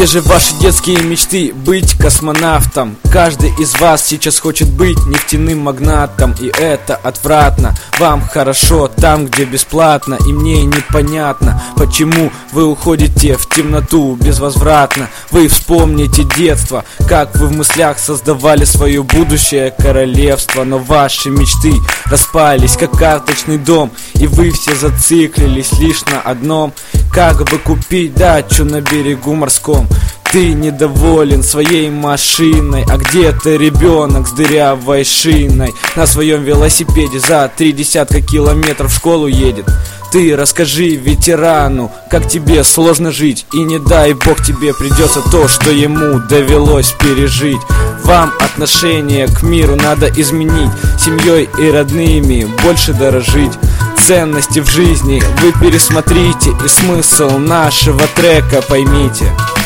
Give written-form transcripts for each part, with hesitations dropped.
Где же ваши детские мечты быть космонавтом? Каждый из вас сейчас хочет быть нефтяным магнатом, и это отвратно. Вам хорошо там, где бесплатно, и мне непонятно, почему вы уходите в темноту безвозвратно. Вы вспомните детство, как вы в мыслях создавали свое будущее королевство, но ваши мечты распались, как карточный дом, и вы все зациклились лишь на одном: как бы купить дачу на берегу морском. Ты недоволен своей машиной, а где-то ребенок с дырявой шиной на своем велосипеде за 30 километров в школу едет. Ты расскажи ветерану, как тебе сложно жить, и не дай бог тебе придется то, что ему довелось пережить. Вам отношение к миру надо изменить, семьей и родными больше дорожить. Ценности в жизни вы пересмотрите, и смысл нашего трека поймите.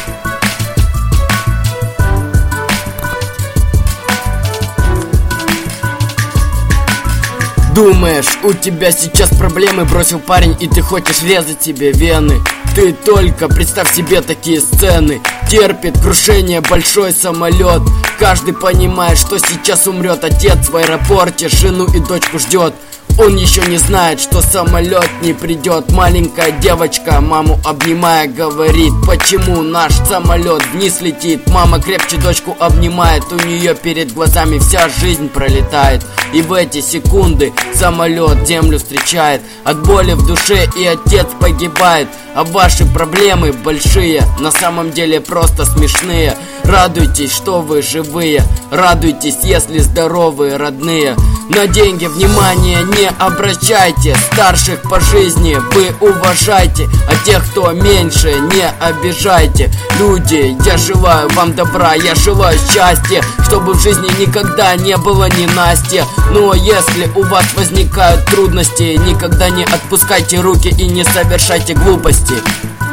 Думаешь, у тебя сейчас проблемы, бросил парень, и ты хочешь резать себе вены. Ты только представь себе такие сцены. Терпит крушение большой самолет. Каждый понимает, что сейчас умрет отец в аэропорте, жену и дочку ждет. Он еще не знает, что самолет не придет. Маленькая девочка, маму обнимая, говорит: почему наш самолет вниз летит? Мама крепче дочку обнимает, у нее перед глазами вся жизнь пролетает. И в эти секунды самолет землю встречает. От боли в душе и отец погибает. А ваши проблемы большие, на самом деле просто смешные. Радуйтесь, что вы живые, радуйтесь, если здоровые, родные. На деньги внимания не обращайте, старших по жизни вы уважайте, а тех, кто меньше, не обижайте. Люди, я желаю вам добра, я желаю счастья, чтобы в жизни никогда не было ненастья. Но если у вас возникают трудности, никогда не отпускайте руки и не совершайте глупости.